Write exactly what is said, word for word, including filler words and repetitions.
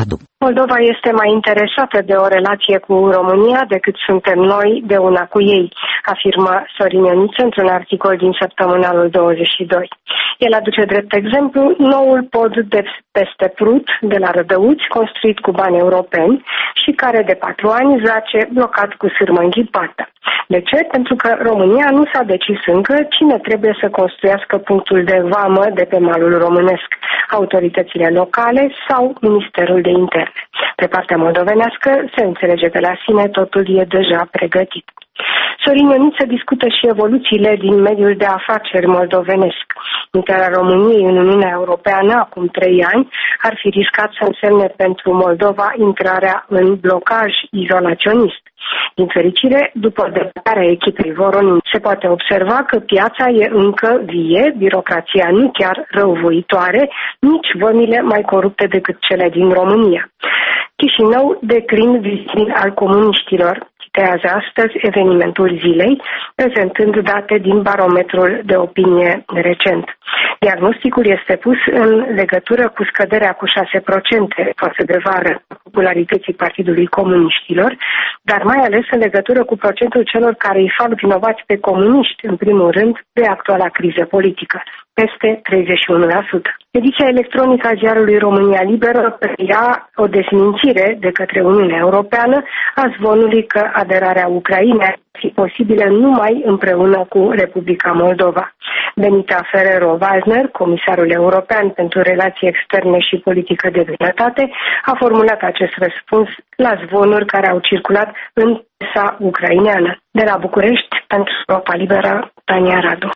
Radu. Moldova este mai interesată de o relație cu România decât suntem noi de una cu ei, afirmă Sorin Ioniță într-un articol din săptămânalul douăzeci și doi. El aduce drept exemplu noul pod de peste Prut de la Rădăuți, construit cu bani europeni și care de patru ani zace blocat cu sârmă înghipată. De ce? Pentru că România nu s-a decis încă cine trebuie să construiască punctul de vamă de pe malul românesc, autoritățile locale sau Ministerul de Interne. Pe partea moldovenească se înțelege de la sine, totul e deja pregătit. Sorin Ioniță discută și evoluțiile din mediul de afaceri moldovenesc. Intrarea României în Uniunea Europeană acum trei ani ar fi riscat să însemne pentru Moldova intrarea în blocaj izolaționist. Din fericire, după depărtarea echipei Voronin, se poate observa că piața e încă vie, birocrația nu chiar răuvoitoare, nici vămile mai corupte decât cele din România. Chișinău, declin vizibil al comuniștilor. Citează astăzi evenimentul zilei, prezentând date din barometrul de opinie recent. Diagnosticul este pus în legătură cu scăderea cu șase la sută față de vară a popularității Partidului Comuniștilor, dar mai ales în legătură cu procentul celor care îi fac vinovați pe comuniști, în primul rând, de actuala criză politică, peste treizeci și unu la sută. Ediția electronică a ziarului România Liberă preia o dezmințire de către Uniunea Europeană a zvonului că aderarea Ucrainei ar fi posibilă numai împreună cu Republica Moldova. Benita Ferrero-Waldner, comisarul european pentru relații externe și politică de vecinătate, a formulat acest răspuns la zvonuri care au circulat în presa ucraineană. De la București, pentru Europa Liberă, Tania Radu.